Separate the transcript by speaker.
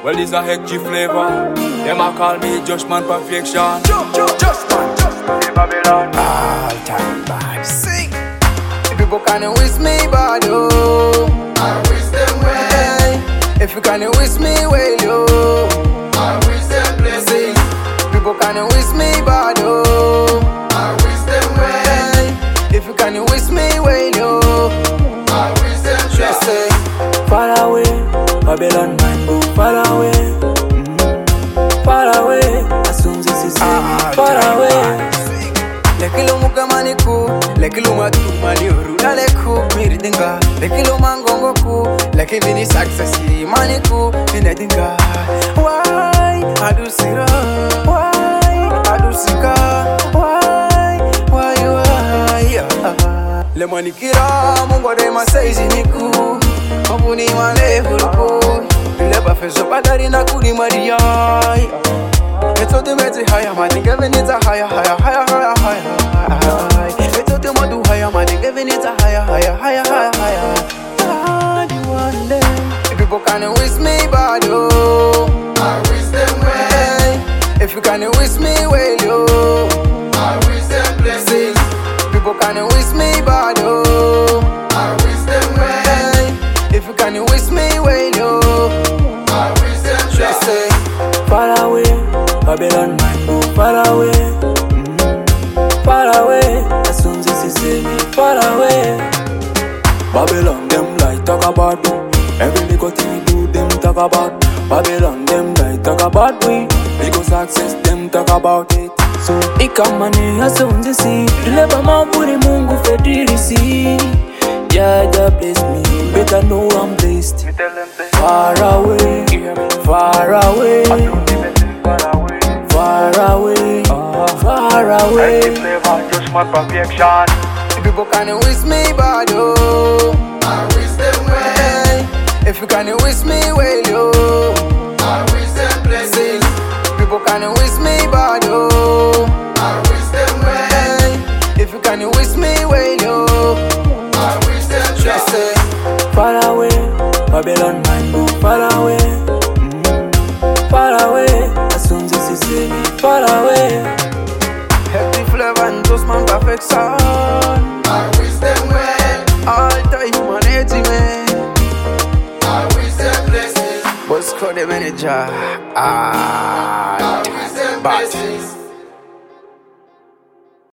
Speaker 1: Well, it's a hectic flavor. Them a call me Judgment Perfection.
Speaker 2: Judgment.
Speaker 1: Babylon.
Speaker 2: All time bad. Sing. People can't wish me bad, oh.
Speaker 3: I wish them well.
Speaker 2: Hey, if you can't wish me well, oh.
Speaker 3: I wish them blessing.
Speaker 2: People can't wish me bad, oh.
Speaker 3: I wish them well.
Speaker 2: Hey, if you can't wish me well, oh.
Speaker 3: I wish them
Speaker 2: Just say,
Speaker 1: far away, Babylon man go far away. Far away, as soon as you see me, far away.
Speaker 2: lekilo mukamaniku, lekilo matumani urula leku miridinga, lekilo mangongoku, leki mini success maniku minedinga. Why adusira? Why adusika? Why? Le manikira mungo de masaizi niku, mabuni malevuluku, le bafezo badari na kuli maria. It's all the way higher, man. Giving it a higher. It's all the way to higher, man. Giving it a higher. God, one day, people can't wish me bad, oh.
Speaker 3: I wish them well.
Speaker 2: Hey, if you can't wish me well, oh.
Speaker 3: I wish them blessing.
Speaker 2: People can't wish me bad, oh.
Speaker 3: I wish them well.
Speaker 2: Hey, if you can't wish me well, oh.
Speaker 3: I wish them
Speaker 2: Just say,
Speaker 1: Far away, Babylon man go far away. Far away, as soon as you see me, far away. Babylon them like talk about me. Every little thing we do, them talk about. Babylon them like talk about we. Because success, them talk about it. So ikamani as soon as you see. Deliver mavuri mungu fedirisi. Yeah, God bless me. Better know I'm blessed. Far away, far away. Far away, far away.
Speaker 4: Judgment Perfection.
Speaker 2: people can't wish me bad, oh.
Speaker 3: I wish them well.
Speaker 2: Hey, if you can't wish me well, oh.
Speaker 3: I wish them blessing.
Speaker 2: People can't wish me bad, oh.
Speaker 3: I wish them well.
Speaker 2: Hey, if you can't wish me well, oh.
Speaker 3: I wish them
Speaker 2: Just say,
Speaker 1: Far away, Babylon man go far away. Far away, as soon as you see me, far away.
Speaker 2: happy flavor and Judgment Perfection.
Speaker 3: I wish them well.
Speaker 2: All time management.
Speaker 3: I wish them blessing.
Speaker 2: What's called the manager?
Speaker 3: I wish them blessings.